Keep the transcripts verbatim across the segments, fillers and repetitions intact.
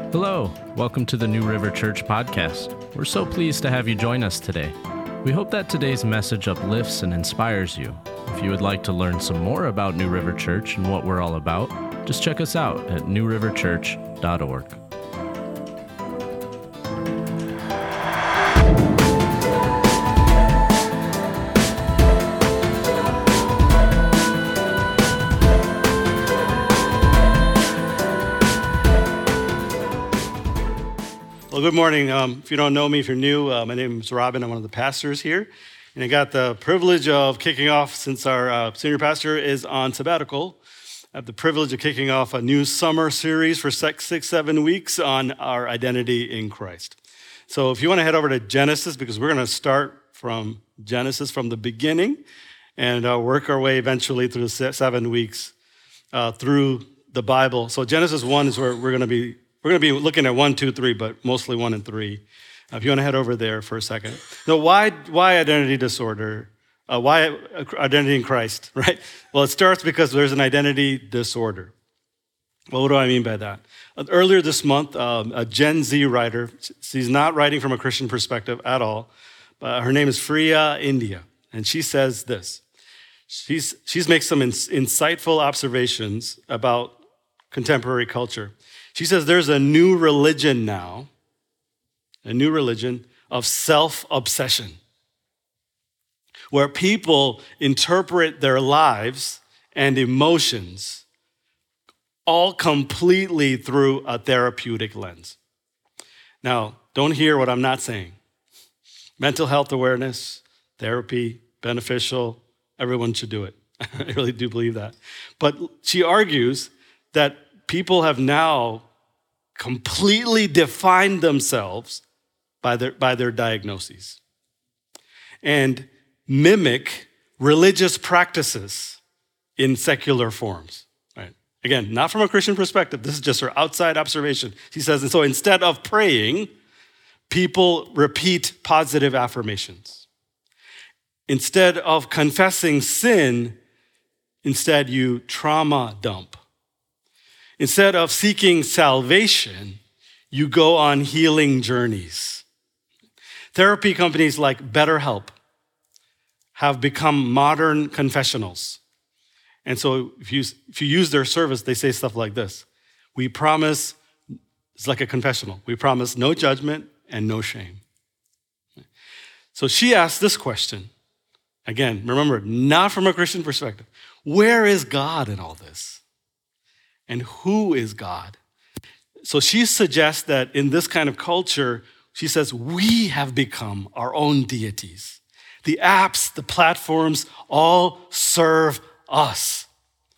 Hello, welcome to the New River Church podcast. We're so pleased to have you join us today. We hope that today's message uplifts and inspires you. If you would like to learn some more about New River Church and what we're all about, just check us out at new river church dot org. Well, good morning. Um, if you don't know me, if you're new, uh, my name is Robin. I'm one of the pastors here. And I got the privilege of kicking off, since our uh, senior pastor is on sabbatical, I have the privilege of kicking off a new summer series for six, six, seven weeks on our identity in Christ. So if you want to head over to Genesis, because we're going to start from Genesis, from the beginning, and uh, work our way eventually through the seven weeks uh, through the Bible. So Genesis one is where we're going to be We're going to be looking at one, two, three, but mostly one and three. Uh, if you want to head over there for a second. So why, why identity disorder? Uh, why identity in Christ, right? Well, it starts because there's an identity disorder. Well, what do I mean by that? Uh, earlier this month, um, a Gen Z writer, she's not writing from a Christian perspective at all, but her name is Freya India, and she says this. She's, she's makes some ins- insightful observations about contemporary culture. She says there's a new religion now, a new religion of self-obsession, where people interpret their lives and emotions all completely through a therapeutic lens. Now, don't hear what I'm not saying. Mental health awareness, therapy, beneficial, everyone should do it. I really do believe that. But she argues that people have now completely defined themselves by their, by their diagnoses and mimic religious practices in secular forms. Right? Again, not from a Christian perspective. This is just her outside observation. She says, and so instead of praying, people repeat positive affirmations. Instead of confessing sin, instead you trauma dump. Instead of seeking salvation, you go on healing journeys. Therapy companies like BetterHelp have become modern confessionals. And so if you, if you use their service, they say stuff like this. We promise, it's like a confessional. We promise no judgment and no shame. So she asked this question. Again, remember, not from a Christian perspective. Where is God in all this? And who is God? So she suggests that in this kind of culture, she says, we have become our own deities. The apps, the platforms, all serve us.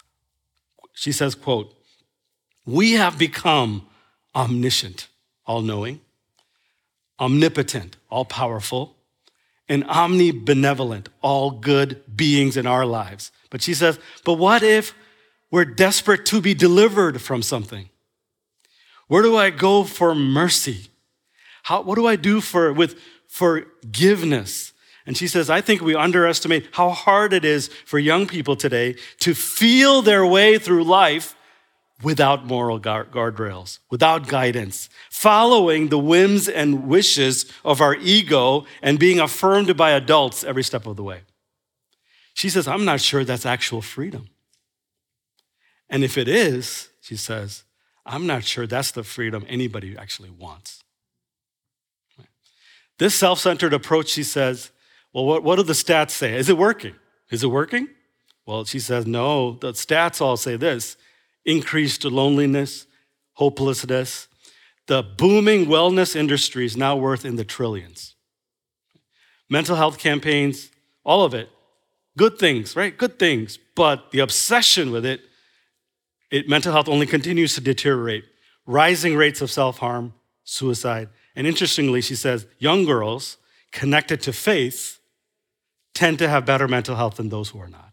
She says, quote, we have become omniscient, all-knowing, omnipotent, all-powerful, and omnibenevolent, all good beings in our lives. But she says, but what if we're desperate to be delivered from something? Where do I go for mercy? How, what do I do for with forgiveness? And she says, I think we underestimate how hard it is for young people today to feel their way through life without moral guard, guardrails, without guidance, following the whims and wishes of our ego and being affirmed by adults every step of the way. She says, I'm not sure that's actual freedom. And if it is, she says, I'm not sure that's the freedom anybody actually wants. This self-centered approach, she says, well, what, what do the stats say? Is it working? Is it working? Well, she says, no, the stats all say this: increased loneliness, hopelessness. The booming wellness industry is now worth in the trillions. Mental health campaigns, all of it, good things, right? Good things. But the obsession with it, It, mental health only continues to deteriorate. Rising rates of self-harm, suicide. And interestingly, she says, young girls connected to faith tend to have better mental health than those who are not.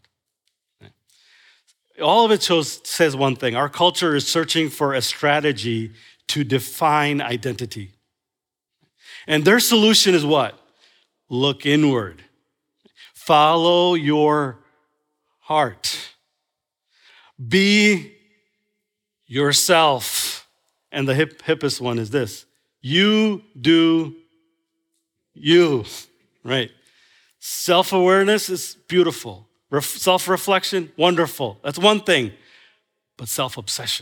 All of it shows, says one thing. Our culture is searching for a strategy to define identity. And their solution is what? Look inward. Follow your heart. Be yourself. And the hip, hippest one is this. You do you, right? Self-awareness is beautiful. Ref- self-reflection, wonderful. That's one thing. But self-obsession,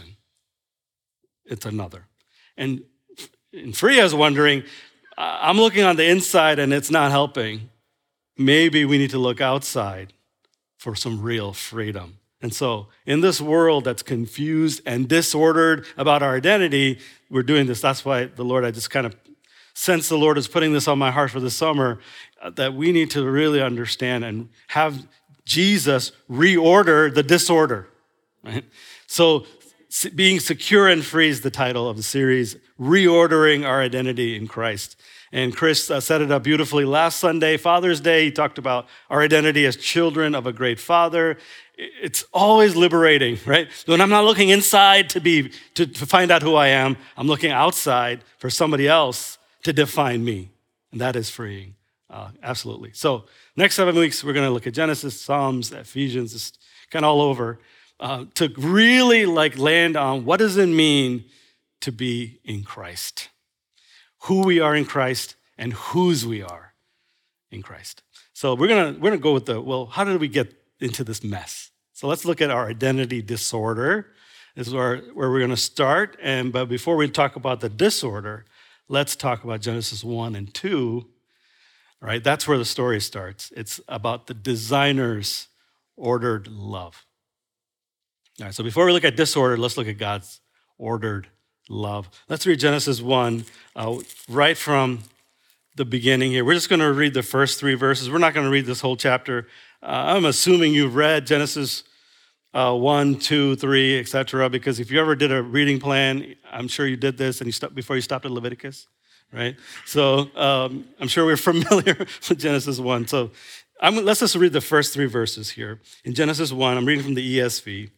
it's another. And, and Freya is wondering, I'm looking on the inside and it's not helping. Maybe we need to look outside for some real freedom. And so in this world that's confused and disordered about our identity, we're doing this. That's why the Lord, I just kind of sense the Lord is putting this on my heart for the summer, uh, that we need to really understand and have Jesus reorder the disorder, right? So being secure and free is the title of the series, Reordering Our Identity in Christ. And Chris uh, set it up beautifully last Sunday, Father's Day. He talked about our identity as children of a great Father. It's always liberating, right? When I'm not looking inside to be to, to find out who I am, I'm looking outside for somebody else to define me, and that is freeing, uh, absolutely. So next seven weeks, we're going to look at Genesis, Psalms, Ephesians, just kind of all over, uh, to really like land on what does it mean to be in Christ, who we are in Christ, and whose we are in Christ. So we're gonna we're gonna go with the well. How did we get into this mess? So let's look at our identity disorder. This is where, where we're gonna start. And but before we talk about the disorder, let's talk about Genesis one and two. All right, that's where the story starts. It's about the designer's ordered love. All right, so before we look at disorder, let's look at God's ordered love. Let's read Genesis one uh, right from the beginning here. We're just going to read the first three verses. We're not going to read this whole chapter. Uh, I'm assuming you've read Genesis uh, one, two, three, et cetera, because if you ever did a reading plan, I'm sure you did this and you stopped before you stopped at Leviticus, right? So um, I'm sure we're familiar with Genesis one. So I'm, let's just read the first three verses here. In Genesis one, I'm reading from the E S V.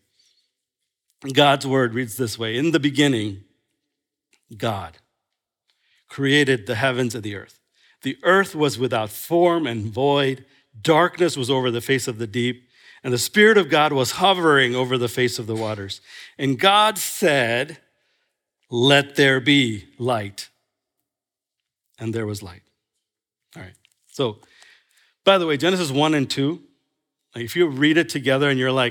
God's word reads this way. In the beginning, God created the heavens and the earth. The earth was without form and void. Darkness was over the face of the deep, and the Spirit of God was hovering over the face of the waters. And God said, let there be light. And there was light. All right. So, by the way, Genesis one and two, like if you read it together and you're like,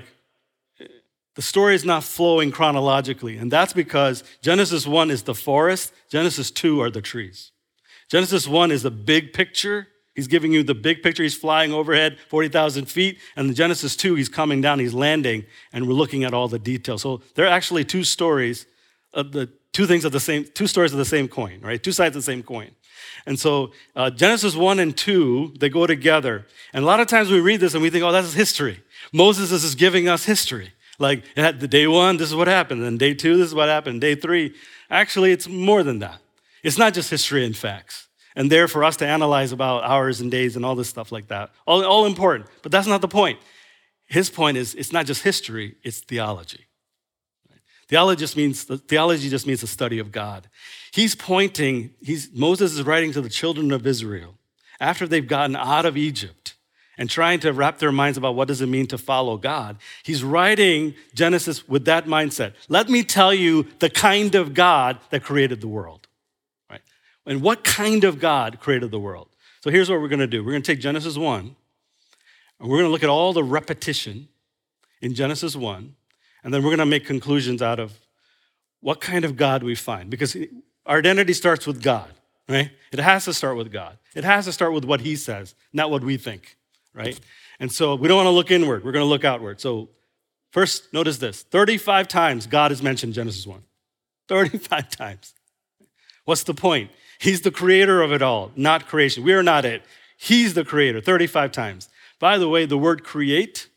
the story is not flowing chronologically, and that's because Genesis one is the forest, Genesis two are the trees. Genesis one is the big picture. He's giving you the big picture. He's flying overhead forty thousand feet, and in Genesis two, he's coming down, he's landing, and we're looking at all the details. So there are actually two stories, of the two things of the same, two stories of the same coin, right? Two sides of the same coin. And so uh, Genesis one and two, they go together. And a lot of times we read this and we think, oh, that's history. Moses is just giving us history. Like, it had the day one, this is what happened. And day two, this is what happened. Day three, actually, it's more than that. It's not just history and facts. And there for us to analyze about hours and days and all this stuff like that. All, all important, but that's not the point. His point is, it's not just history, it's theology. Theology just means, theology just means the study of God. He's pointing, he's, Moses is writing to the children of Israel after they've gotten out of Egypt and trying to wrap their minds about what does it mean to follow God. He's writing Genesis with that mindset. Let me tell you the kind of God that created the world, right? And what kind of God created the world? So here's what we're gonna do. We're gonna take Genesis one, and we're gonna look at all the repetition in Genesis one, and then we're gonna make conclusions out of what kind of God we find. Because our identity starts with God, right? It has to start with God. It has to start with what he says, not what we think. Right? And so we don't want to look inward. We're going to look outward. So first, notice this. thirty-five times God is mentioned in Genesis one. thirty-five times. What's the point? He's the creator of it all, not creation. We are not it. He's the creator, thirty-five times. By the way, the word create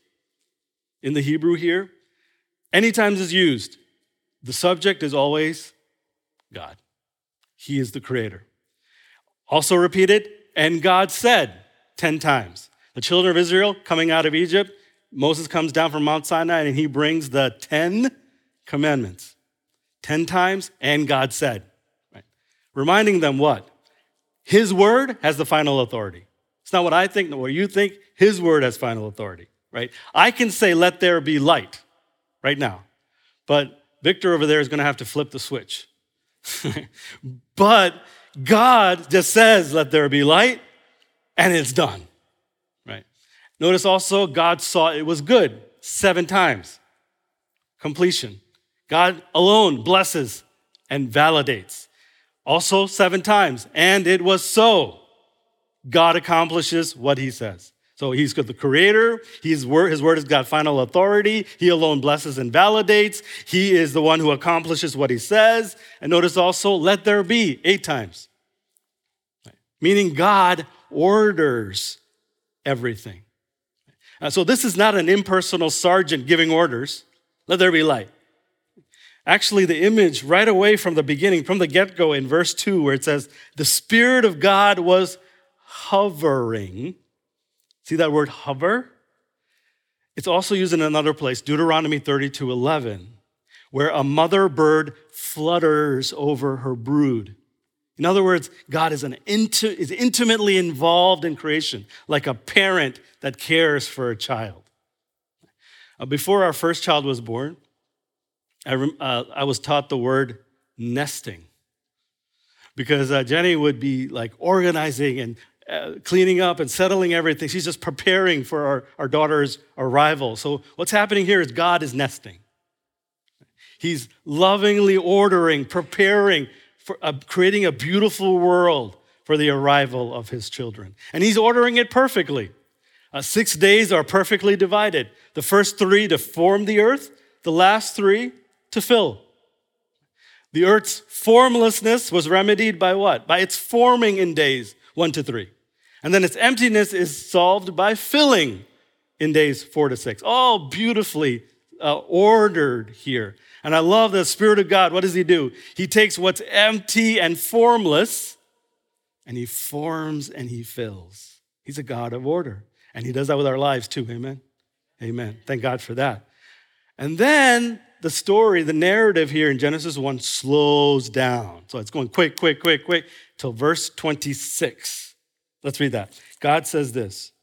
in the Hebrew here, anytime it's used, the subject is always God. He is the creator. Also repeated, and God said ten times. The children of Israel coming out of Egypt, Moses comes down from Mount Sinai and he brings the Ten Commandments. Ten times, and God said. Right? Reminding them what? His word has the final authority. It's not what I think, not what you think. His word has final authority, right? I can say, let there be light right now. But Victor over there is going to have to flip the switch. But God just says, let there be light, and it's done, right? Notice also, God saw it was good seven times. Completion. God alone blesses and validates. Also seven times, and it was so. God accomplishes what he says. So he's the creator. He's word, his word has got final authority. He alone blesses and validates. He is the one who accomplishes what he says. And notice also, let there be, eight times. Meaning God orders everything. Uh, so this is not an impersonal sergeant giving orders. Let there be light. Actually, the image right away from the beginning, from the get-go in verse two, where it says, the Spirit of God was hovering. See that word hover? It's also used in another place, Deuteronomy thirty-two eleven, where a mother bird flutters over her brood. In other words, God is, an inti- is intimately involved in creation, like a parent that cares for a child. Uh, before our first child was born, I, rem- uh, I was taught the word nesting, because uh, Jenny would be like organizing and uh, cleaning up and settling everything. She's just preparing for our, our daughter's arrival. So what's happening here is God is nesting. He's lovingly ordering, preparing, for uh, creating a beautiful world for the arrival of his children. And he's ordering it perfectly. Uh, six days are perfectly divided. The first three to form the earth, the last three to fill. The earth's formlessness was remedied by what? By its forming in days one to three. And then its emptiness is solved by filling in days four to six. All beautifully uh, ordered here. And I love the Spirit of God. What does he do? He takes what's empty and formless, and he forms and he fills. He's a God of order. And he does that with our lives too, amen? Amen. Thank God for that. And then the story, the narrative here in Genesis one slows down. So it's going quick, quick, quick, quick, till verse twenty-six. Let's read that. God says this.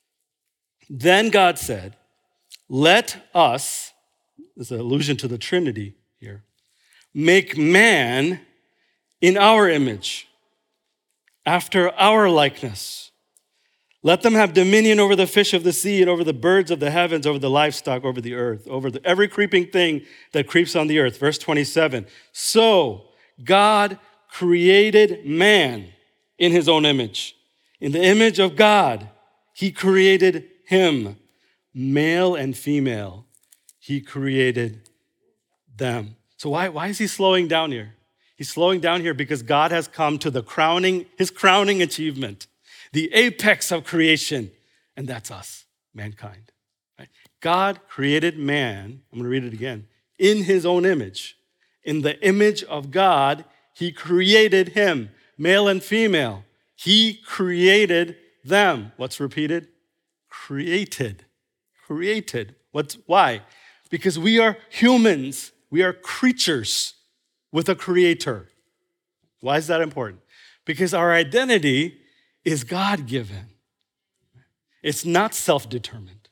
Then God said, let us, this is an allusion to the Trinity here, make man in our image, after our likeness. Let them have dominion over the fish of the sea and over the birds of the heavens, over the livestock, over the earth, over the, every creeping thing that creeps on the earth. Verse twenty-seven. So God created man in his own image. In the image of God, he created him. Male and female, he created them. So why, why is he slowing down here? He's slowing down here because God has come to the crowning, his crowning achievement, the apex of creation, and that's us, mankind. Right? God created man, I'm going to read it again, in his own image. In the image of God, he created him, male and female. He created them. What's repeated? Created. Created. What's, why? Because we are humans. We are creatures with a creator. Why is that important? Because our identity is God-given. It's not self-determined.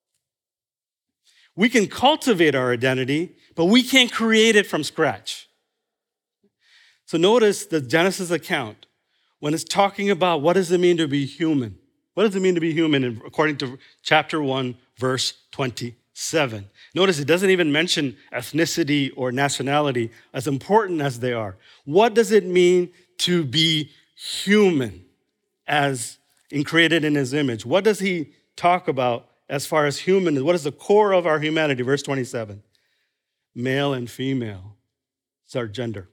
We can cultivate our identity, but we can't create it from scratch. So notice the Genesis account, when it's talking about what does it mean to be human? What does it mean to be human according to chapter one, verse twenty-seven? Notice it doesn't even mention ethnicity or nationality, as important as they are. What does it mean to be human as in created in his image? What does he talk about as far as human? What is the core of our humanity? Verse twenty-seven, male and female. It's our gender.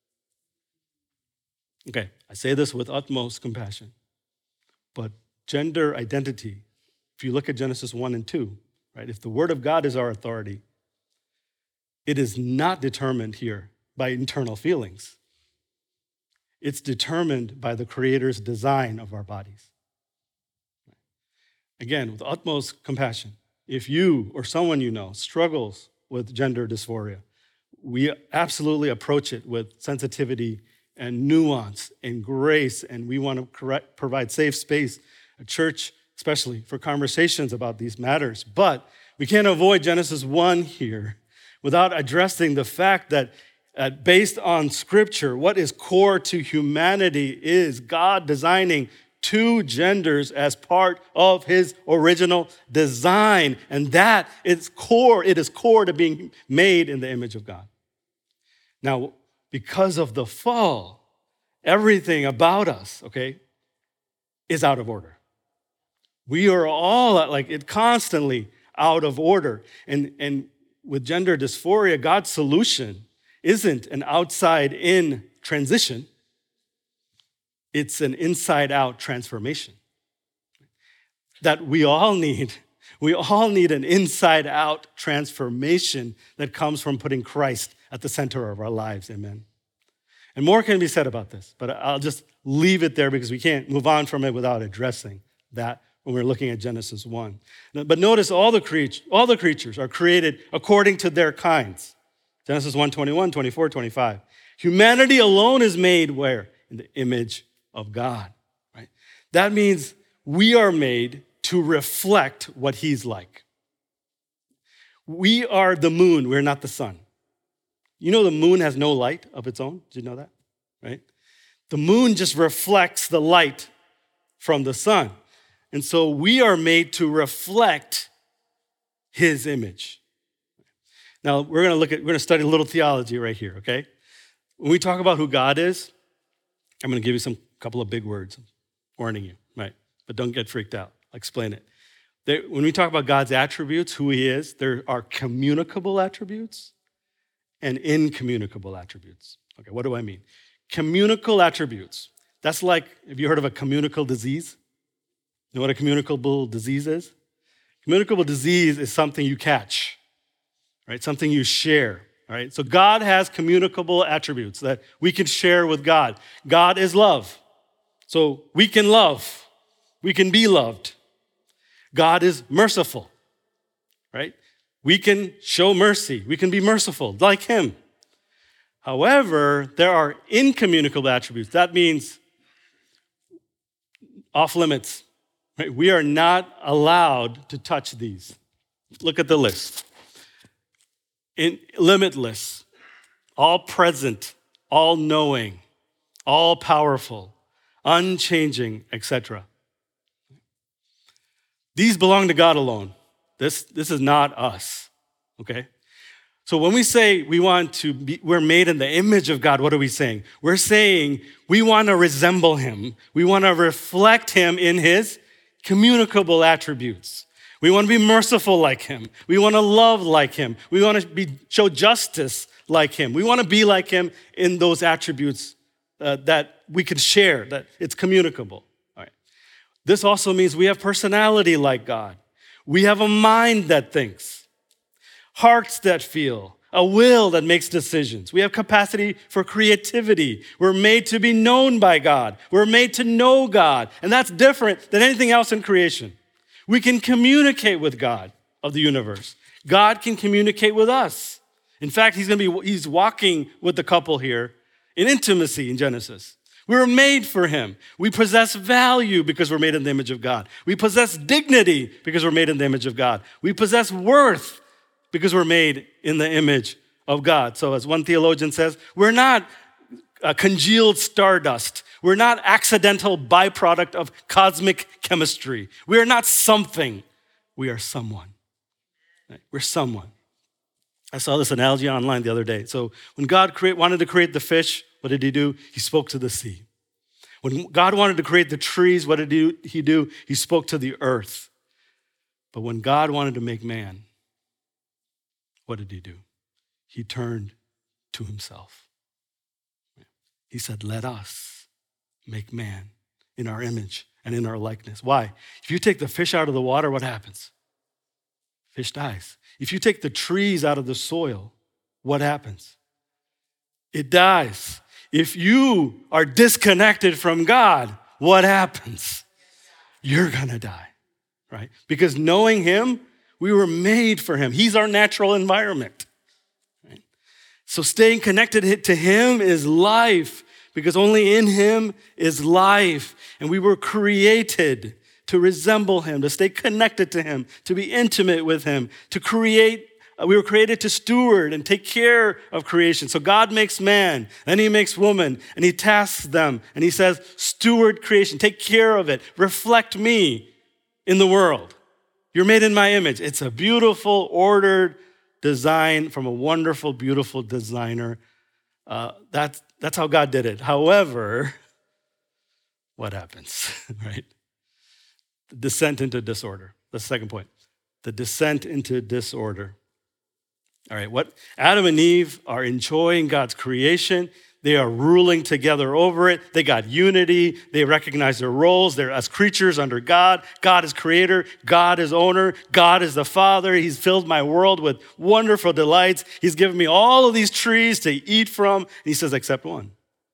Okay, I say this with utmost compassion, but gender identity, if you look at Genesis one and two, right? If the word of God is our authority, it is not determined here by internal feelings. It's determined by the Creator's design of our bodies. Again, with utmost compassion, if you or someone you know struggles with gender dysphoria, we absolutely approach it with sensitivity and nuance and grace, and we want to correct, provide safe space, a church especially, for conversations about these matters. But we can't avoid Genesis one here without addressing the fact that uh, based on Scripture, what is core to humanity is God designing two genders as part of his original design. And that is core, it is core to being made in the image of God. Now, because of the fall, everything about us, okay, is out of order. We are all like it constantly out of order. And, and with gender dysphoria, God's solution isn't an outside-in transition. It's an inside-out transformation that we all need. We all need an inside-out transformation that comes from putting Christ at the center of our lives, amen. And more can be said about this, but I'll just leave it there because we can't move on from it without addressing that when we're looking at Genesis one. But notice all the, creat- all the creatures are created according to their kinds. Genesis one, twenty-one, twenty-four, twenty-five. Humanity alone is made where? In the image of God, right? That means we are made to reflect what he's like. We are the moon, we're not the sun. You know the moon has no light of its own? Did you know that? Right? The moon just reflects the light from the sun. And so we are made to reflect his image. Now, we're going to look at, we're going to study a little theology right here, okay? When we talk about who God is, I'm going to give you some couple of big words, warning you, right? But don't get freaked out. I'll explain it. They, when we talk about God's attributes, who he is, there are communicable attributes and incommunicable attributes. Okay, what do I mean? Communicable attributes. That's like, have you heard of a communicable disease? You know what a communicable disease is? Communicable disease is something you catch, right? Something you share, right? So God has communicable attributes that we can share with God. God is love. So we can love. We can be loved. God is merciful, right? We can show mercy. We can be merciful like him. However, there are incommunicable attributes. That means off limits. Right? We are not allowed to touch these. Look at the list. In, limitless, all present, all knowing, all powerful, unchanging, et cetera. These belong to God alone. This, this is not us, okay? So when we say we want to be, we're made in the image of God, what are we saying? We're saying we want to resemble him. We want to reflect him in his communicable attributes. We want to be merciful like him. We want to love like him. We want to be, show justice like him. We want to be like him in those attributes uh, that we can share, that it's communicable. All right. This also means we have personality like God. We have a mind that thinks, hearts that feel, a will that makes decisions. We have capacity for creativity. We're made to be known by God. We're made to know God, and that's different than anything else in creation. We can communicate with God of the universe. God can communicate with us. In fact, he's going to be he's walking with the couple here in intimacy in Genesis. We were made for him. We possess value because we're made in the image of God. We possess dignity because we're made in the image of God. We possess worth because we're made in the image of God. So as one theologian says, we're not uh, congealed stardust. We're not accidental byproduct of cosmic chemistry. We are not something. We are someone. Right? We're someone. I saw this analogy online the other day. So when God create, wanted to create the fish, what did he do? He spoke to the sea. When God wanted to create the trees, what did he do? He spoke to the earth. But when God wanted to make man, what did he do? He turned to himself. He said, let us make man in our image and in our likeness. Why? If you take the fish out of the water, what happens? Fish dies. If you take the trees out of the soil, what happens? It dies. If you are disconnected from God, what happens? You're gonna die, right? Because knowing him, we were made for him. He's our natural environment, right? So staying connected to him is life, because only in him is life. And we were created to resemble him, to stay connected to him, to be intimate with him, to create we were created to steward and take care of creation. So God makes man, then he makes woman, and he tasks them, and he says, steward creation, take care of it, reflect me in the world. You're made in my image. It's a beautiful, ordered design from a wonderful, beautiful designer. Uh, that's, that's how God did it. However, what happens, right? The descent into disorder. That's the second point. The descent into disorder. All right, what Adam and Eve are enjoying God's creation. They are ruling together over it. They got unity. They recognize their roles. They're as creatures under God. God is creator. God is owner. God is the Father. He's filled my world with wonderful delights. He's given me all of these trees to eat from. And he says, except one.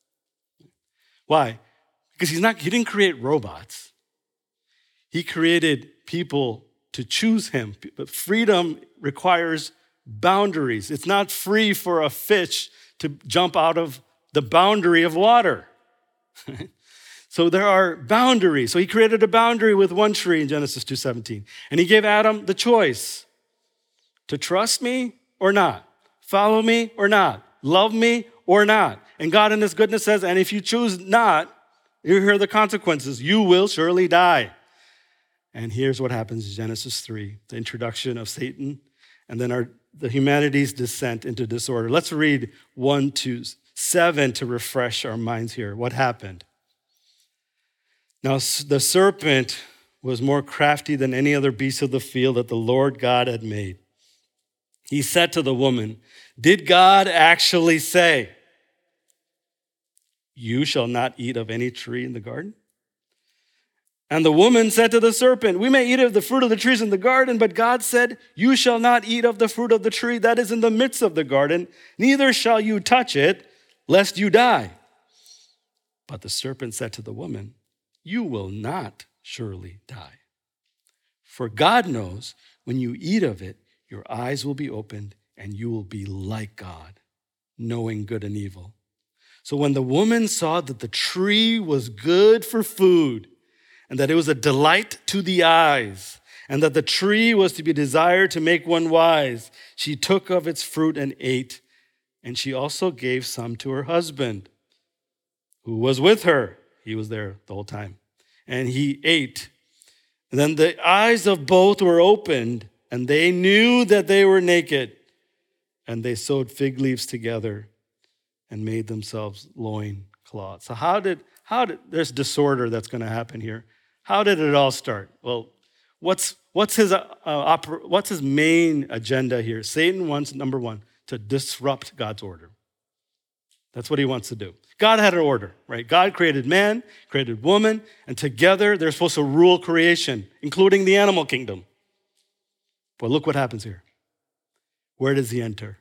Why? Because he's not, he didn't create robots. He created people to choose him. But freedom requires boundaries. It's not free for a fish to jump out of the boundary of water. So there are boundaries. So he created a boundary with one tree in Genesis two seventeen. And he gave Adam the choice to trust me or not, follow me or not, love me or not. And God in his goodness says, and if you choose not, you hear the consequences. You will surely die. And here's what happens in Genesis three, the introduction of Satan, and then our the humanity's descent into disorder. Let's read one to seven to refresh our minds here. What happened? Now the serpent was more crafty than any other beast of the field that the Lord God had made. He said to the woman, did God actually say, you shall not eat of any tree in the garden? And the woman said to the serpent, we may eat of the fruit of the trees in the garden, but God said, you shall not eat of the fruit of the tree that is in the midst of the garden, neither shall you touch it, lest you die. But the serpent said to the woman, you will not surely die. For God knows when you eat of it, your eyes will be opened and you will be like God, knowing good and evil. So when the woman saw that the tree was good for food, and that it was a delight to the eyes, and that the tree was to be desired to make one wise, she took of its fruit and ate, and she also gave some to her husband, who was with her. He was there the whole time. And he ate. And then the eyes of both were opened, and they knew that they were naked, and they sewed fig leaves together and made themselves loin cloths. So how did, how did, there's disorder that's going to happen here. How did it all start? Well, what's what's his uh, oper- what's his main agenda here? Satan wants, number one, to disrupt God's order. That's what he wants to do. God had an order, right? God created man, created woman, and together they're supposed to rule creation, including the animal kingdom. But look what happens here. Where does he enter?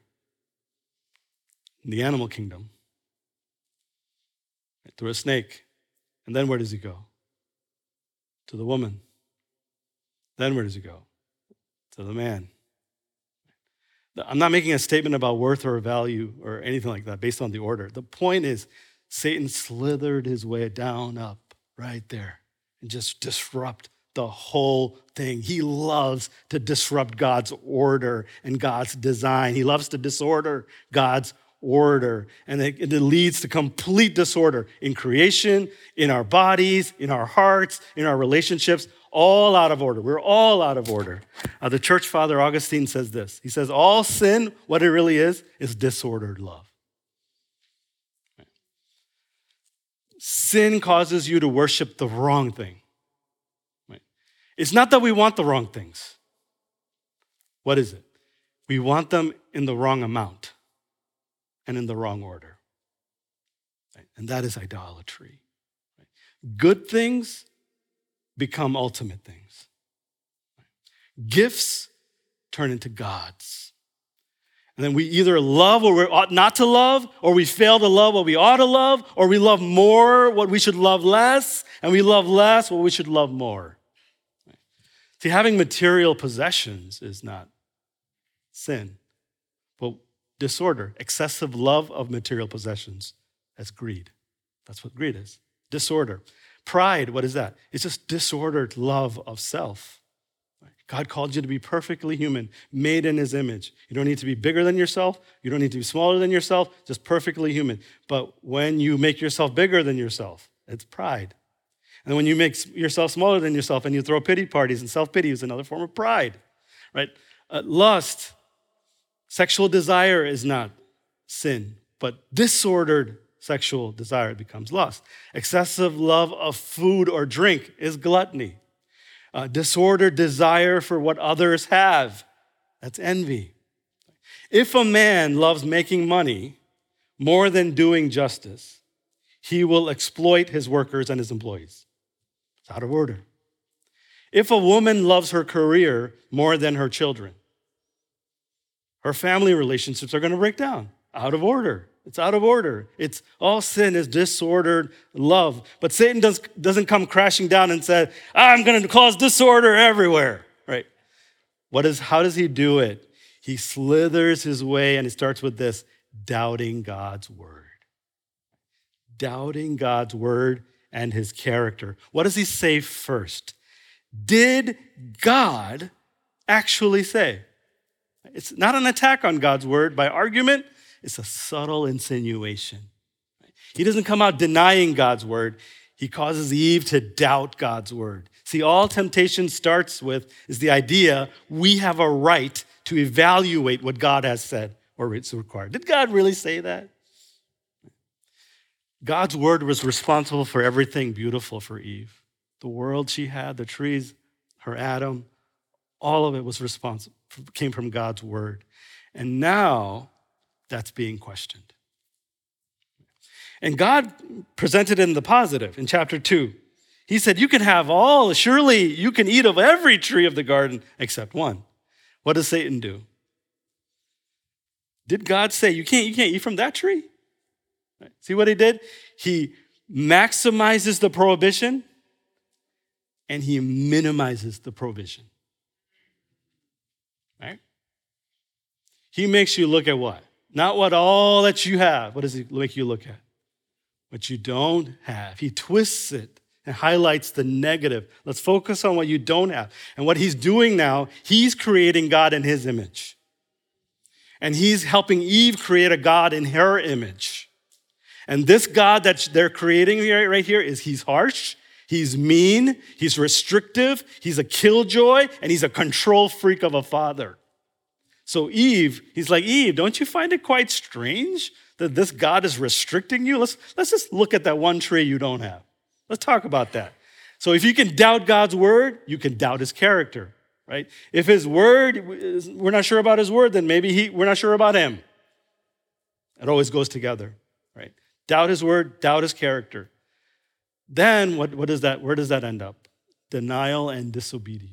In the animal kingdom. Through a snake. And then where does he go? To the woman. Then where does he go? To the man. I'm not making a statement about worth or value or anything like that based on the order. The point is, Satan slithered his way down, up, right there, and just disrupt the whole thing. He loves to disrupt God's order and God's design. He loves to disorder God's order, and it, it leads to complete disorder in creation, in our bodies, in our hearts, in our relationships, all out of order. We're all out of order. Uh, the church father Augustine says this. He says, all sin, what it really is, is disordered love. Sin causes you to worship the wrong thing. It's not that we want the wrong things. What is it? We want them in the wrong amount and in the wrong order. Right? And that is idolatry. Right? Good things become ultimate things. Right? Gifts turn into gods. And then we either love what we ought not to love, or we fail to love what we ought to love, or we love more what we should love less, and we love less what we should love more. Right? See, having material possessions is not sin, but disorder, excessive love of material possessions. That's greed. That's what greed is. Disorder. Pride, what is that? It's just disordered love of self. God called you to be perfectly human, made in his image. You don't need to be bigger than yourself. You don't need to be smaller than yourself, just perfectly human. But when you make yourself bigger than yourself, it's pride. And when you make yourself smaller than yourself and you throw pity parties, and self-pity is another form of pride, right? Uh, lust, sexual desire is not sin, but disordered sexual desire becomes lust. Excessive love of food or drink is gluttony. Uh, disordered desire for what others have, that's envy. If a man loves making money more than doing justice, he will exploit his workers and his employees. It's out of order. If a woman loves her career more than her children, her family relationships are going to break down. Out of order. It's out of order. It's all sin is disordered love. But Satan does, doesn't come crashing down and say, I'm going to cause disorder everywhere, right? What is, how does he do it? He slithers his way, and he starts with this, doubting God's word. Doubting God's word and his character. What does he say first? Did God actually say? It's not an attack on God's word by argument. It's a subtle insinuation. He doesn't come out denying God's word. He causes Eve to doubt God's word. See, all temptation starts with is the idea we have a right to evaluate what God has said or it's required. Did God really say that? God's word was responsible for everything beautiful for Eve. The world she had, the trees, her Adam, all of it was responsible, came from God's word. And now that's being questioned. And God presented in the positive in chapter two. He said, you can have all, surely you can eat of every tree of the garden except one. What does Satan do? Did God say, you can't, you can't eat from that tree? Right. See what he did? He maximizes the prohibition and he minimizes the provision. Right? He makes you look at what? Not what all that you have. What does he make you look at? What you don't have. He twists it and highlights the negative. Let's focus on what you don't have. And what he's doing now, he's creating God in his image. And he's helping Eve create a God in her image. And this God that they're creating right here is he's harsh, he's mean, he's restrictive, he's a killjoy, and he's a control freak of a father. So Eve, he's like, Eve, don't you find it quite strange that this God is restricting you? Let's, let's just look at that one tree you don't have. Let's talk about that. So if you can doubt God's word, you can doubt his character, right? If his word, we're not sure about his word, then maybe he, we're not sure about him. It always goes together, right? Doubt his word, doubt his character. Then what, what is that? Where does that end up? Denial and disobedience.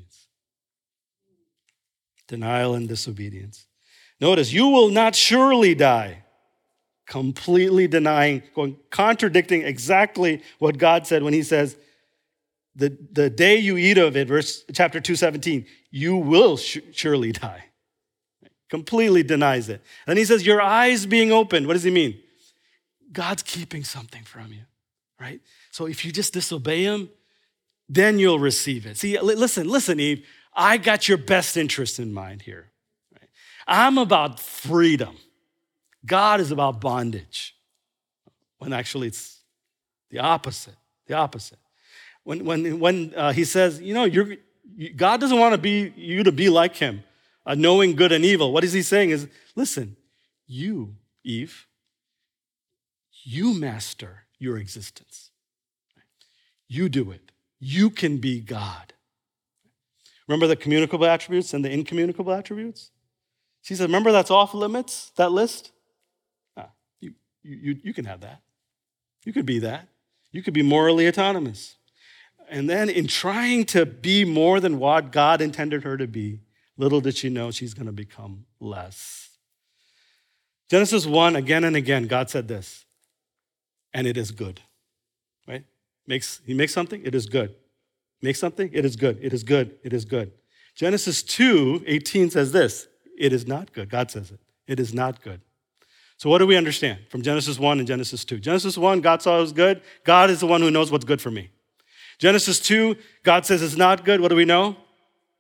Denial and disobedience. Notice, you will not surely die. Completely denying, going, contradicting exactly what God said when he says, the, the day you eat of it, verse chapter two seventeen, you will sh- surely die. Completely denies it. And he says, your eyes being opened. What does he mean? God's keeping something from you, right? So if you just disobey him, then you'll receive it. See, listen, listen, Eve. I got your best interest in mind here. Right? I'm about freedom. God is about bondage. When actually it's the opposite, the opposite. When, when, when uh, he says, you know, you're, you, God doesn't want to be you to be like him, uh, knowing good and evil. What is he saying is, listen, you, Eve, you master your existence. You do it. You can be God. Remember the communicable attributes and the incommunicable attributes? She said, remember that's off limits, that list? Ah, you, you, you can have that. You could be that. You could be morally autonomous. And then in trying to be more than what God intended her to be, little did she know she's going to become less. Genesis one, again and again, God said this, and it is good, right? Makes, he makes something, it is good. Make something, it is good, it is good, it is good. Genesis two eighteen says this, it is not good. God says it, it is not good. So what do we understand from Genesis one and Genesis two? Genesis one, God saw it was good. God is the one who knows what's good for me. Genesis two, God says it's not good. What do we know?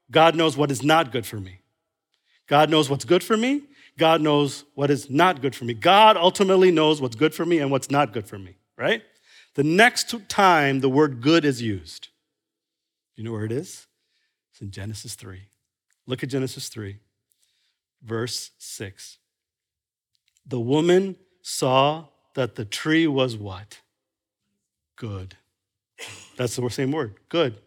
God knows what is not good for me. God knows what's good for me. God knows what is not good for me. God ultimately knows what's good for me and what's not good for me, right? The next time the word good is used, you know where it is? It's in Genesis three. Look at Genesis three, verse six. The woman saw that the tree was what? Good. That's the same word, good.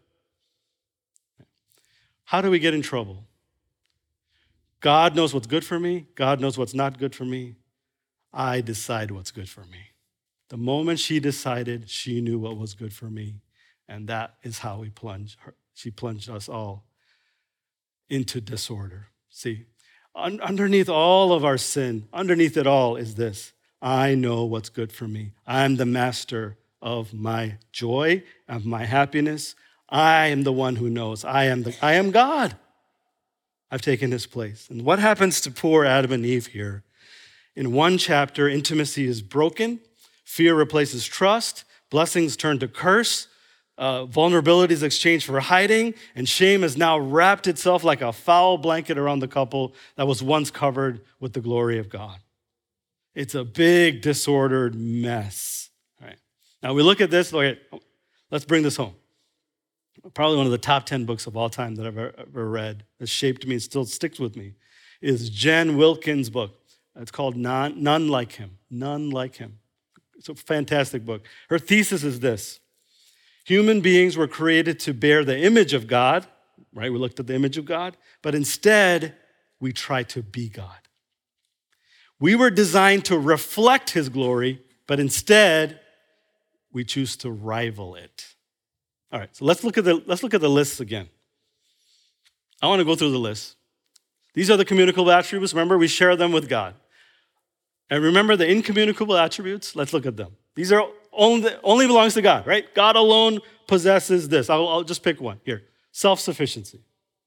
How do we get in trouble? God knows what's good for me. God knows what's not good for me. I decide what's good for me. The moment she decided, she knew what was good for me. And that is how we plunge her. She plunged us all into disorder. See, un- underneath all of our sin, underneath it all is this: I know what's good for me. I'm the master of my joy, of my happiness. I am the one who knows. I am the, I am God. I've taken his place. And what happens to poor Adam and Eve here? In one chapter, intimacy is broken. Fear replaces trust. Blessings turn to curse. Uh, vulnerability is exchanged for hiding. And shame has now wrapped itself like a foul blanket around the couple that was once covered with the glory of God. It's a big, disordered mess. All right. Now we look at this. Look at, let's bring this home. Probably one of the top ten books of all time that I've ever read, that shaped me and still sticks with me, is Jen Wilkins' book. It's called None, None Like Him. None Like Him. It's a fantastic book. Her thesis is this: human beings were created to bear the image of God, right? We looked at the image of God, but instead, we try to be God. We were designed to reflect his glory, but instead, we choose to rival it. All right, so let's look at the let's look at the lists again. I want to go through the list. These are the communicable attributes. Remember, we share them with God. And remember the incommunicable attributes? Let's look at them. These are only, only belongs to God, right? God alone possesses this. I'll, I'll just pick one here. Self-sufficiency.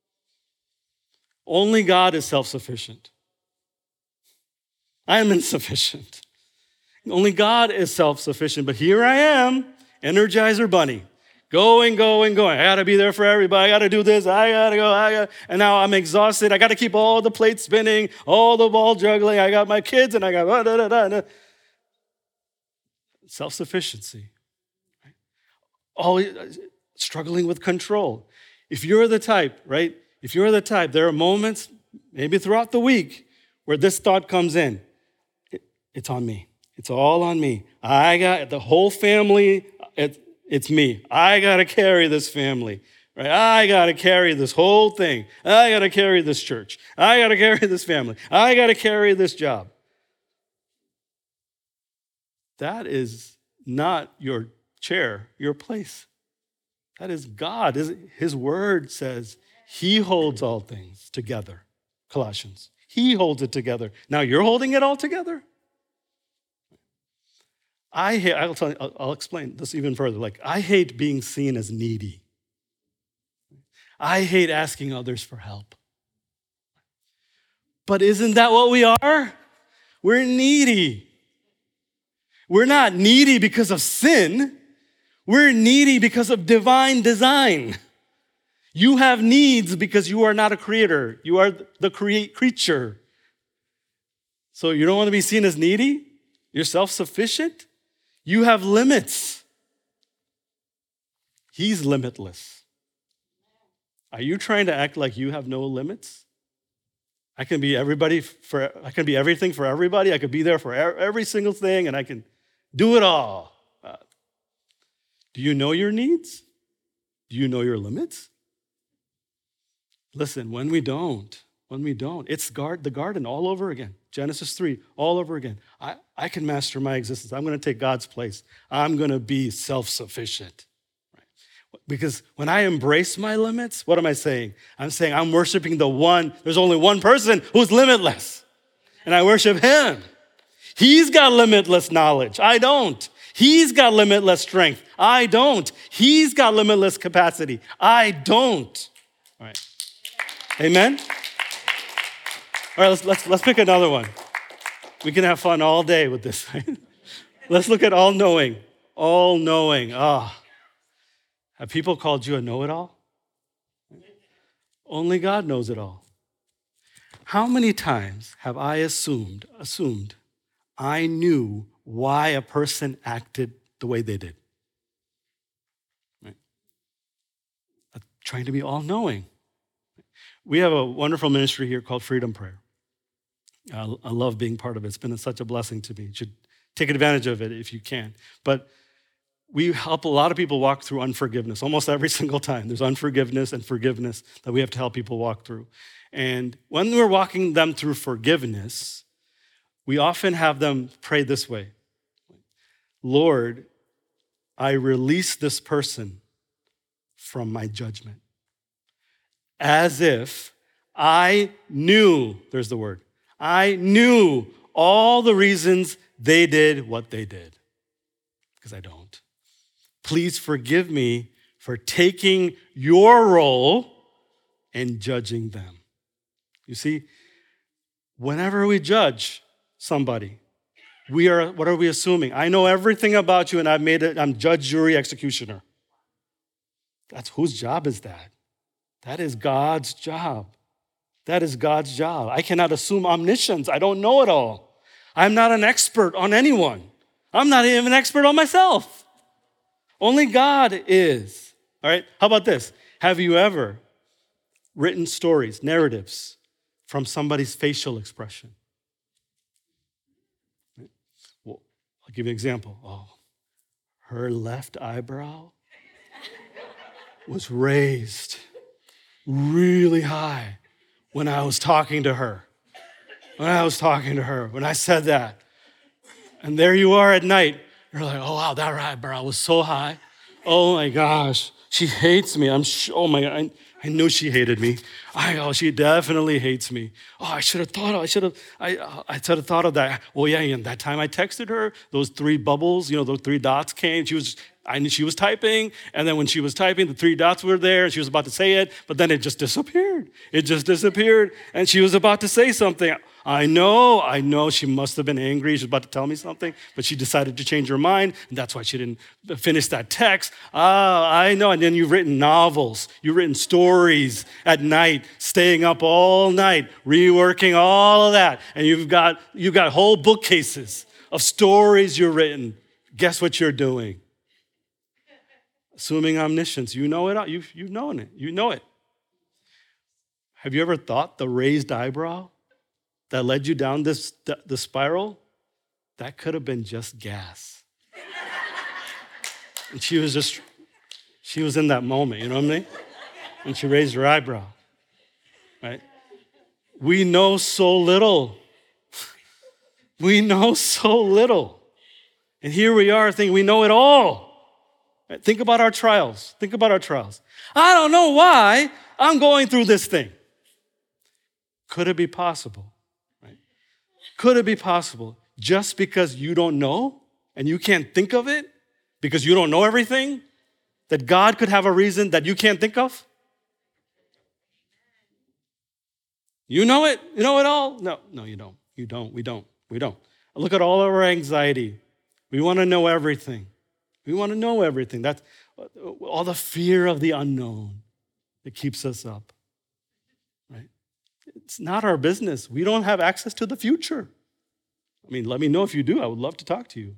Only God is self-sufficient. I am insufficient. Only God is self-sufficient, but here I am, Energizer Bunny. Going, going, going. I got to be there for everybody. I got to do this. I got to go. I got, and now I'm exhausted. I got to keep all the plates spinning, all the ball juggling. I got my kids, and I got da, da, da, da. Self-sufficiency. Right? All struggling with control. If you're the type, right? If you're the type, there are moments, maybe throughout the week, where this thought comes in. It, it's on me. It's all on me. I got the whole family. It, It's me. I got to carry this family, right? I got to carry this whole thing. I got to carry this church. I got to carry this family. I got to carry this job. That is not your chair, your place. That is God. His word says he holds all things together. Colossians. He holds it together. Now you're holding it all together? I hate, I'll, tell you, I'll, I'll explain this even further. Like, I hate being seen as needy. I hate asking others for help. But isn't that what we are? We're needy. We're not needy because of sin. We're needy because of divine design. You have needs because you are not a creator. You are the create creature. So you don't want to be seen as needy? You're self-sufficient? You have limits. He's limitless. Are you trying to act like you have no limits? I can be everybody for I can be everything for everybody. I could be there for every single thing, and I can do it all. Uh, do you know your needs? Do you know your limits? Listen, when we don't, when we don't, it's guard the garden all over again. Genesis three, all over again. I, I can master my existence. I'm going to take God's place. I'm going to be self-sufficient. Right? Because when I embrace my limits, what am I saying? I'm saying I'm worshiping the one. There's only one person who's limitless, and I worship him. He's got limitless knowledge. I don't. He's got limitless strength. I don't. He's got limitless capacity. I don't. All right. Amen? All right, let's, let's, let's pick another one. We can have fun all day with this. Let's look at all-knowing. All-knowing. Ah. Oh. Have people called you a know-it-all? Only God knows it all. How many times have I assumed, assumed I knew why a person acted the way they did? Right? Trying to be all-knowing. We have a wonderful ministry here called Freedom Prayer. I, I love being part of it. It's been such a blessing to me. You should take advantage of it if you can. But we help a lot of people walk through unforgiveness almost every single time. There's unforgiveness and forgiveness that we have to help people walk through. And when we're walking them through forgiveness, we often have them pray this way: Lord, I release this person from my judgment. As if I knew, there's the word, I knew all the reasons they did what they did, because I don't. Please forgive me for taking your role and judging them. You see, whenever we judge somebody, we are, what are we assuming? I know everything about you and I've made it, I'm judge, jury, executioner. That's whose job is that? That is God's job. That is God's job. I cannot assume omniscience. I don't know it all. I'm not an expert on anyone. I'm not even an expert on myself. Only God is. All right, how about this? Have you ever written stories, narratives from somebody's facial expression? Well, I'll give you an example. Oh, her left eyebrow was raised really high when I was talking to her. When I was talking to her, when I said that. And there you are at night. You're like, oh, wow, that eyebrow was so high. Oh, my gosh. She hates me. I'm sh- Oh, my God. I, I knew she hated me. I, oh, she definitely hates me. Oh, I should have thought of, I should have, I, I should have thought of that. Well, yeah, and that time I texted her, those three bubbles, you know, those three dots came. She was, I knew she was typing. And then when she was typing, the three dots were there. And she was about to say it, but then it just disappeared. It just disappeared. And she was about to say something. I know, I know she must have been angry. She was about to tell me something, but she decided to change her mind, and that's why she didn't finish that text. Ah, I know. And then you've written novels. You've written stories at night, staying up all night, reworking all of that. And you've got, you've got whole bookcases of stories you've written. Guess what you're doing? Assuming omniscience. You know it all. You've, you've known it. You know it. Have you ever thought the raised eyebrow that led you down this the spiral, that could have been just gas. And she was just, she was in that moment, you know what I mean? And she raised her eyebrow, right? We know so little. We know so little. And here we are thinking we know it all. Right? Think about our trials. Think about our trials. I don't know why I'm going through this thing. Could it be possible? Could it be possible just because you don't know and you can't think of it, because you don't know everything, that God could have a reason that you can't think of? You know it? You know it all? No, no, you don't. You don't. We don't. We don't. Look at all of our anxiety. We want to know everything. We want to know everything. That's all the fear of the unknown that keeps us up. Right? It's not our business. We don't have access to the future. I mean, let me know if you do. I would love to talk to you.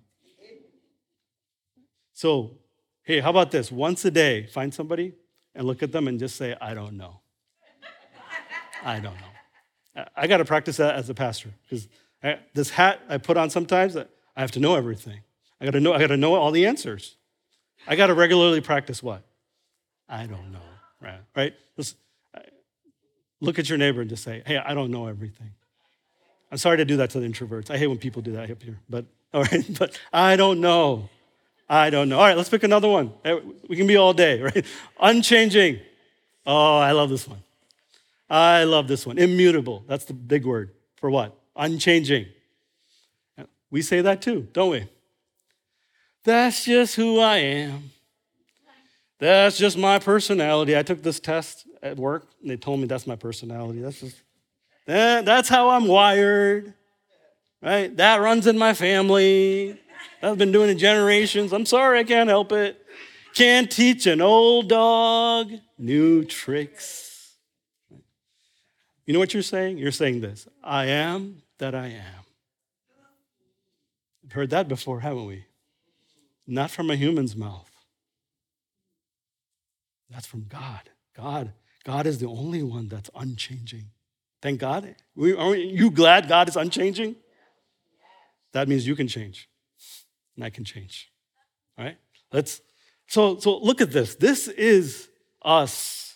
So, hey, how about this? Once a day, find somebody and look at them and just say, I don't know. I don't know. I got to practice that as a pastor, because this hat I put on sometimes, I have to know everything. I got to know. I got to know all the answers. I got to regularly practice what? I don't know. Right? Right? Just look at your neighbor and just say, hey, I don't know everything. I'm sorry to do that to the introverts. I hate when people do that up here. But all right, but I don't know. I don't know. All right, let's pick another one. We can be all day, right? Unchanging. Oh, I love this one. I love this one. Immutable. That's the big word for what? Unchanging. We say that too, don't we? That's just who I am. That's just my personality. I took this test at work, and they told me that's my personality. That's just, that, that's how I'm wired, right? That runs in my family. I've been doing it generations. I'm sorry, I can't help it. Can't teach an old dog new tricks. You know what you're saying? You're saying this, I am that I am. We've heard that before, haven't we? Not from a human's mouth. That's from God. God, God is the only one that's unchanging. Thank God. Aren't you glad God is unchanging? That means you can change, and I can change. All right? Let's. So, so look at this. This is us.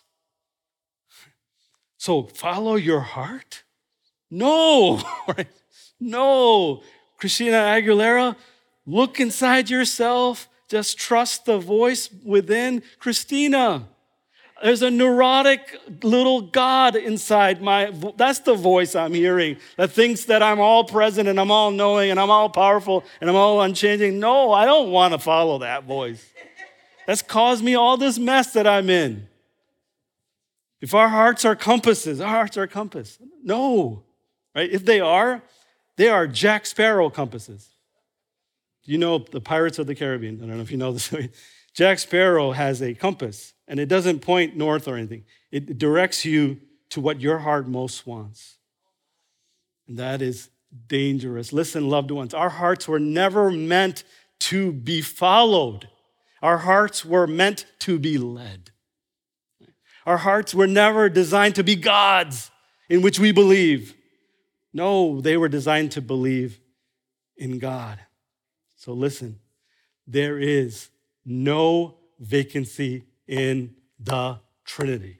So follow your heart? No. Right? No. Christina Aguilera, look inside yourself. Just trust the voice within. Christina, there's a neurotic little God inside my, that's the voice I'm hearing that thinks that I'm all present and I'm all knowing and I'm all powerful and I'm all unchanging. No, I don't want to follow that voice. That's caused me all this mess that I'm in. If our hearts are compasses, our hearts are a compass. No, right? If they are, they are Jack Sparrow compasses. You know the Pirates of the Caribbean. I don't know if you know this. Jack Sparrow has a compass, and it doesn't point north or anything. It directs you to what your heart most wants. And that is dangerous. Listen, loved ones, our hearts were never meant to be followed. Our hearts were meant to be led. Our hearts were never designed to be gods in which we believe. No, they were designed to believe in God. So listen, there is no vacancy in the Trinity.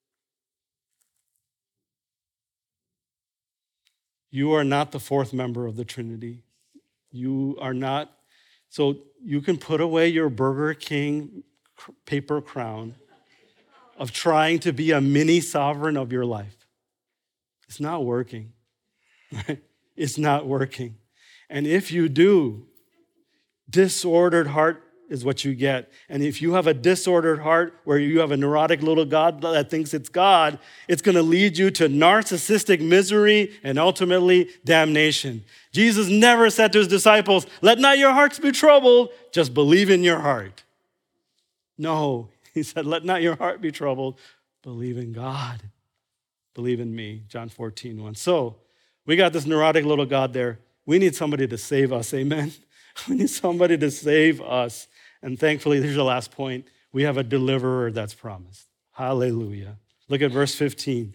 You are not the fourth member of the Trinity. You are not. So you can put away your Burger King paper crown of trying to be a mini sovereign of your life. It's not working. Right? It's not working. And if you do, disordered heart is what you get. And if you have a disordered heart where you have a neurotic little God that thinks it's God, it's going to lead you to narcissistic misery and ultimately damnation. Jesus never said to his disciples, let not your hearts be troubled, just believe in your heart. No, he said, let not your heart be troubled, believe in God. Believe in me, John fourteen one. So we got this neurotic little God there. We need somebody to save us, amen? We need somebody to save us. And thankfully, here's the last point. We have a deliverer that's promised. Hallelujah. Look at verse fifteen.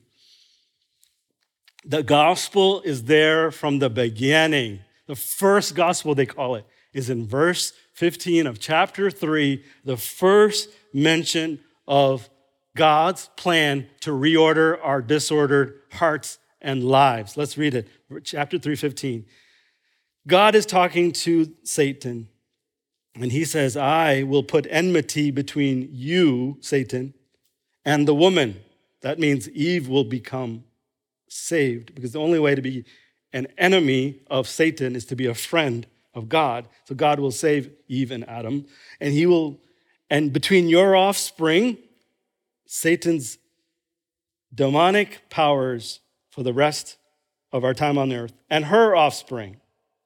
The gospel is there from the beginning. The first gospel, they call it, is in verse fifteen of chapter three, the first mention of God's plan to reorder our disordered hearts and lives. Let's read it. Chapter three, fifteen. God is talking to Satan, and he says, I will put enmity between you, Satan, and the woman. That means Eve will become saved, because the only way to be an enemy of Satan is to be a friend of God. So God will save Eve and Adam, and he will, and between your offspring, Satan's demonic powers for the rest of our time on earth, and her offspring,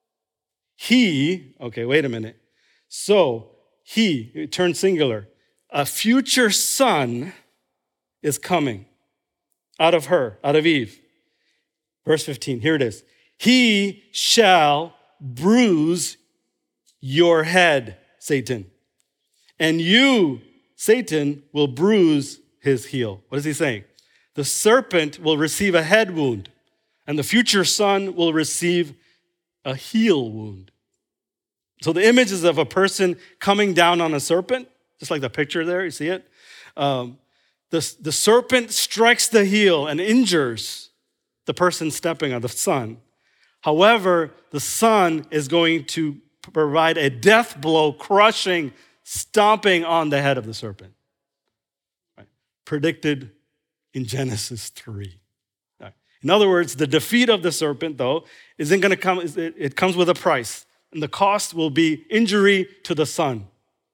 he, okay, wait a minute. So he, it turned singular, a future son is coming out of her, out of Eve. Verse fifteen, here it is. He shall bruise your head, Satan, and you, Satan, will bruise his heel. What is he saying? The serpent will receive a head wound, and the future son will receive a heel wound. So the image is of a person coming down on a serpent, just like the picture there, you see it? Um, the, the serpent strikes the heel and injures the person stepping on the son. However, the son is going to provide a death blow, crushing, stomping on the head of the serpent. Right? Predicted in Genesis three. Right. In other words, the defeat of the serpent, though, isn't going to come, it comes with a price. And the cost will be injury to the son.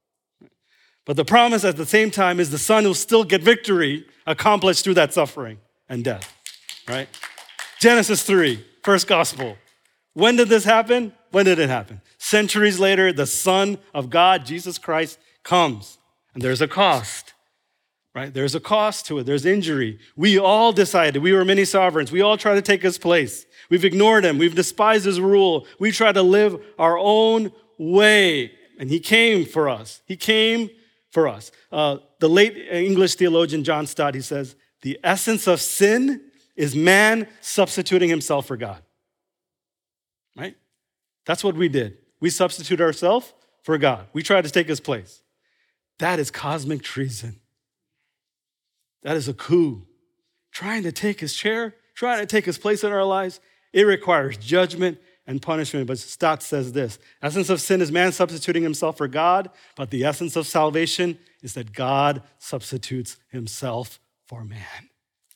But the promise at the same time is the son will still get victory accomplished through that suffering and death, right? Genesis three, first gospel. When did this happen? When did it happen? Centuries later, the Son of God, Jesus Christ, comes. And there's a cost. right? There's a cost to it. There's injury. We all decided we were many sovereigns. We all try to take his place. We've ignored him. We've despised his rule. We try to live our own way. And he came for us. He came for us. Uh, the late English theologian John Stott, he says, the essence of sin is man substituting himself for God. Right? That's what we did. We substitute ourselves for God. We tried to take his place. That is cosmic treason. That is a coup. Trying to take his chair, trying to take his place in our lives, it requires judgment and punishment. But Stott says this, essence of sin is man substituting himself for God, but the essence of salvation is that God substitutes himself for man.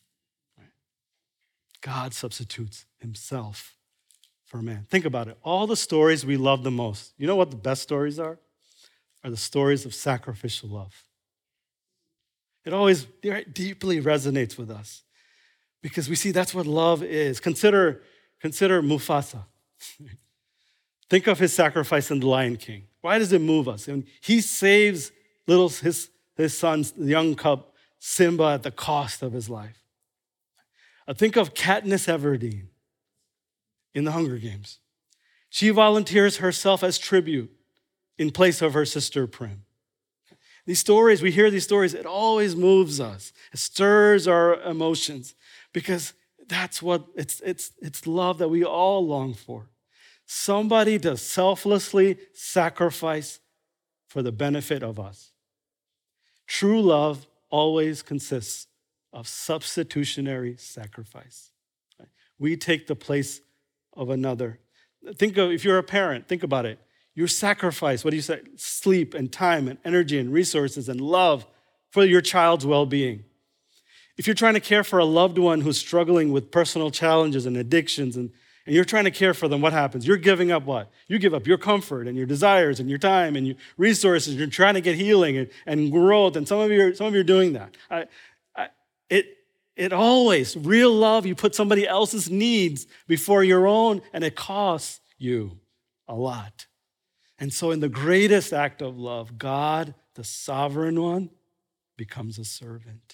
God substitutes himself for man. Think about it. All the stories we love the most, you know what the best stories are? Are the stories of sacrificial love. It always deeply resonates with us because we see that's what love is. Consider, consider Mufasa. Think of his sacrifice in The Lion King. Why does it move us? And he saves little his, his son's young cub, Simba, at the cost of his life. I think of Katniss Everdeen in the Hunger Games. She volunteers herself as tribute in place of her sister Prim. These stories, we hear these stories, it always moves us. It stirs our emotions because that's what, it's, it's, it's love that we all long for. Somebody to selflessly sacrifice for the benefit of us. True love always consists of substitutionary sacrifice. We take the place of another. Think of, if you're a parent, think about it. You sacrifice, what do you say? Sleep and time and energy and resources and love for your child's well-being. If you're trying to care for a loved one who's struggling with personal challenges and addictions and, and you're trying to care for them, what happens? You're giving up what? You give up your comfort and your desires and your time and your resources. You're trying to get healing and, and growth, and some of you are, some of you are doing that. I, I, it, it always, real love, you put somebody else's needs before your own, and it costs you a lot. And so in the greatest act of love, God, the sovereign one, becomes a servant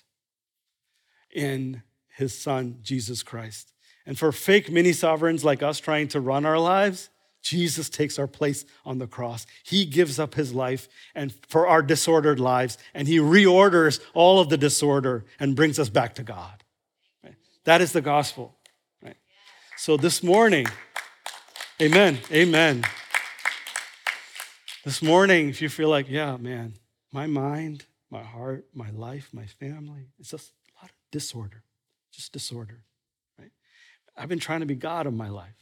in his son, Jesus Christ. And for fake mini sovereigns like us trying to run our lives, Jesus takes our place on the cross. He gives up his life and for our disordered lives, and he reorders all of the disorder and brings us back to God. Right? That is the gospel. Right? So this morning, amen, amen. This morning, if you feel like, yeah, man, my mind, my heart, my life, my family, it's just a lot of disorder, just disorder, right? I've been trying to be God of my life.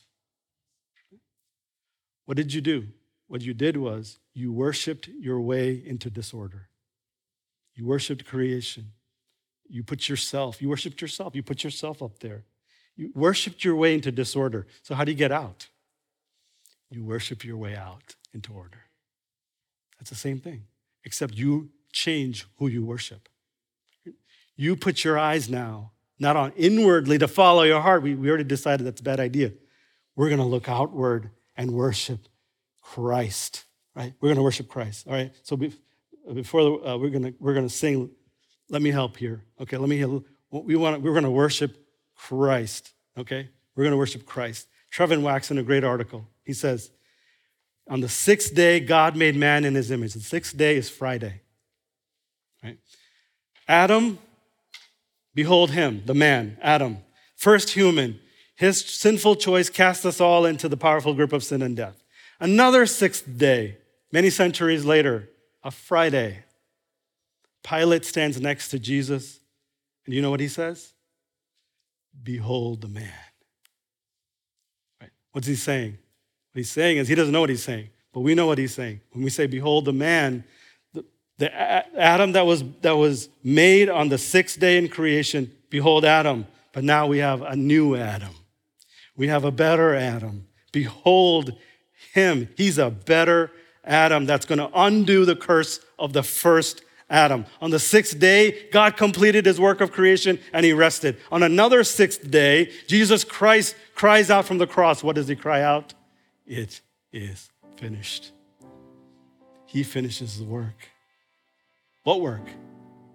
What did you do? What you did was you worshiped your way into disorder. You worshiped creation. You put yourself, you worshiped yourself. You put yourself up there. You worshiped your way into disorder. So how do you get out? You worship your way out into order. That's the same thing, except you change who you worship. You put your eyes now, not on inwardly to follow your heart. We, we already decided that's a bad idea. We're going to look outward and worship Christ, right? We're going to worship Christ, all right? So before uh, we're going to we're going to sing, let me help here, okay? Let me help. We want we're going to worship Christ, okay? We're going to worship Christ. Trevin Wax in a great article, he says, on the sixth day, God made man in his image. The sixth day is Friday, right? Adam, behold him, the man, Adam, first human. His sinful choice cast us all into the powerful grip of sin and death. Another sixth day, many centuries later, a Friday. Pilate stands next to Jesus, and you know what he says? Behold the man. Right? What's he saying? What he's saying is he doesn't know what he's saying, but we know what he's saying. When we say, behold the man, the, the Adam that was, that was made on the sixth day in creation, behold Adam, but now we have a new Adam. We have a better Adam. Behold him. He's a better Adam that's going to undo the curse of the first Adam. On the sixth day, God completed his work of creation and he rested. On another sixth day, Jesus Christ cries out from the cross. What does he cry out? It is finished. He finishes the work. What work?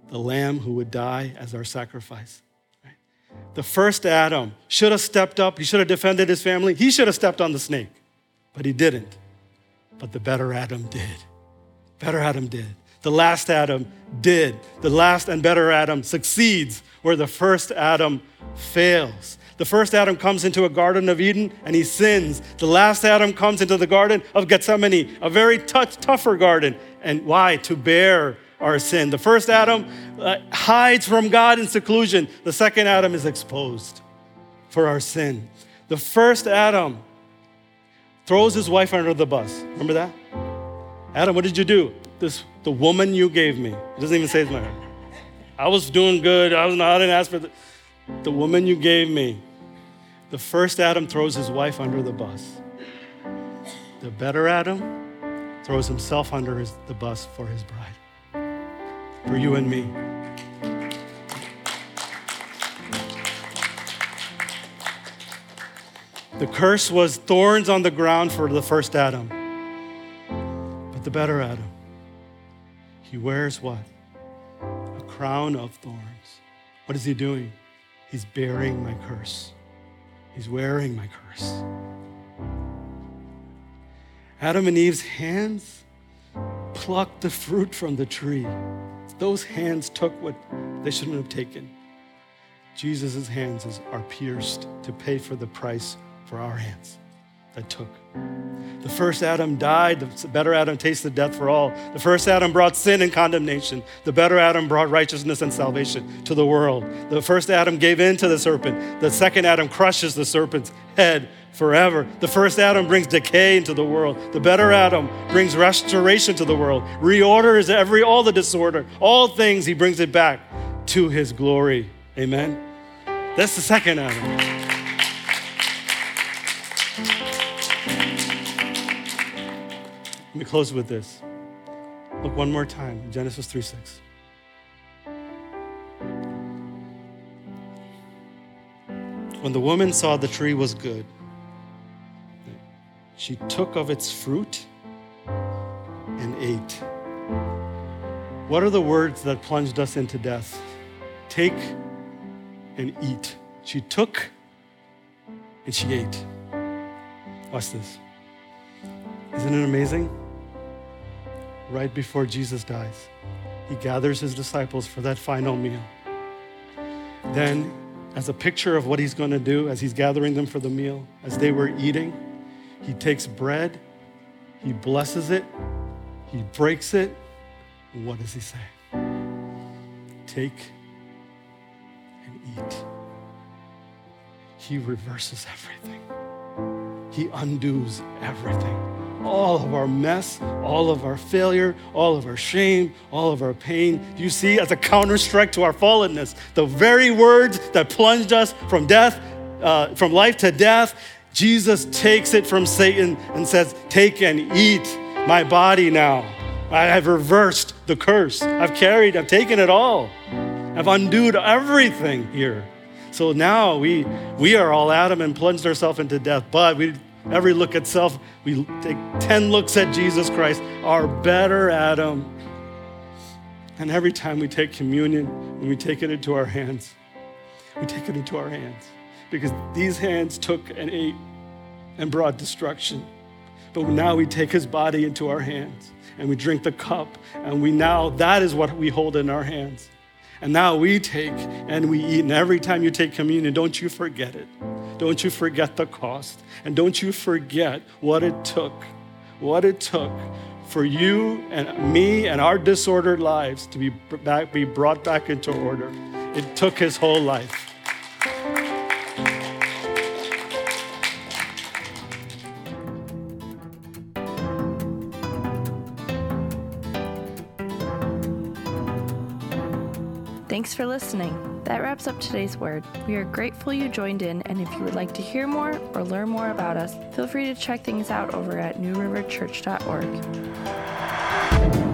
the lamb who would die as our sacrifice. Right? The first Adam should have stepped up. He should have defended his family. He should have stepped on the snake, but he didn't. But the better Adam did. Better Adam did. The last Adam did. The last and better Adam succeeds where the first Adam fails. The first Adam comes into a Garden of Eden and he sins. The last Adam comes into the Garden of Gethsemane, a very tough, tougher garden. And why? To bear our sin. The first Adam uh, hides from God in seclusion. The second Adam is exposed for our sin. The first Adam throws his wife under the bus. Remember that? Adam, what did you do? This, the woman you gave me. It doesn't even say it's my name. I was doing good. I, was not, I didn't ask for the, the woman you gave me. The first Adam throws his wife under the bus. The better Adam throws himself under his, the bus for his bride, for you and me. The curse was thorns on the ground for the first Adam. But the better Adam, he wears what? A crown of thorns. What is he doing? He's bearing my curse. He's wearing my curse. Adam and Eve's hands plucked the fruit from the tree. Those hands took what they shouldn't have taken. Jesus' hands is, are pierced to pay for the price for our hands that took. The first Adam died. The better Adam tasted death for all. The first Adam brought sin and condemnation. The better Adam brought righteousness and salvation to the world. The first Adam gave in to the serpent. The second Adam crushes the serpent's head forever. The first Adam brings decay into the world. The better Adam brings restoration to the world, reorders every all the disorder, all things. He brings it back to his glory. Amen. That's the second Adam. Let me close with this. Look one more time, Genesis three six. When the woman saw the tree was good, she took of its fruit and ate. What are the words that plunged us into death? Take and eat. She took and she ate. Watch this. Isn't it amazing? Right before Jesus dies, he gathers his disciples for that final meal. Then, as a picture of what he's going to do as he's gathering them for the meal, as they were eating, he takes bread, he blesses it, he breaks it, and what does he say? Take and eat. He reverses everything. He undoes everything. All of our mess, all of our failure, all of our shame, all of our pain. Do you see, as a counterstrike to our fallenness, the very words that plunged us from death, uh, from life to death, Jesus takes it from Satan and says, take and eat my body now. I have reversed the curse. I've carried, I've taken it all. I've undone everything here. So now we we are all Adam and plunged ourselves into death, but we every look at self, we take ten looks at Jesus Christ, our better Adam. And every time we take communion, when we take it into our hands, we take it into our hands. Because these hands took and ate and brought destruction. But now we take his body into our hands and we drink the cup, and we now, that is what we hold in our hands. And now we take and we eat. And every time you take communion, don't you forget it. Don't you forget the cost. And don't you forget what it took, what it took for you and me and our disordered lives to be back, be brought back into order. It took his whole life. Thanks for listening. That wraps up today's word. We are grateful you joined in, and if you would like to hear more or learn more about us, feel free to check things out over at new river church dot org.